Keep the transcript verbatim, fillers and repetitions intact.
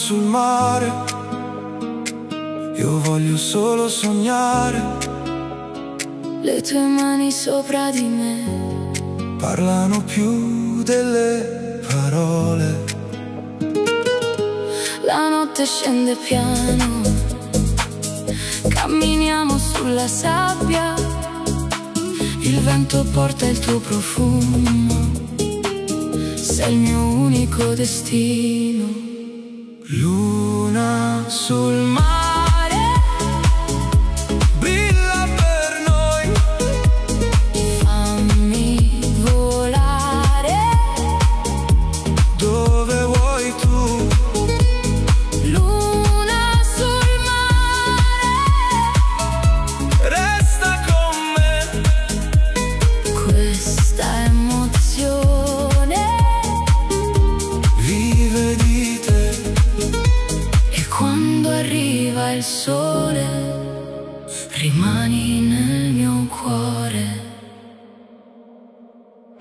sul mare, io voglio solo sognare. Le tue mani sopra di me parlano più delle parole. La notte scende piano, camminiamo sulla sabbia, il vento porta il tuo profumo, sei il mio unico destino. Luna sul mare, brilla per noi, fammi volare dove vuoi tu. Luna sul mare, resta con me. questa emozione Vive di te. e quando arriva il sole rimani nel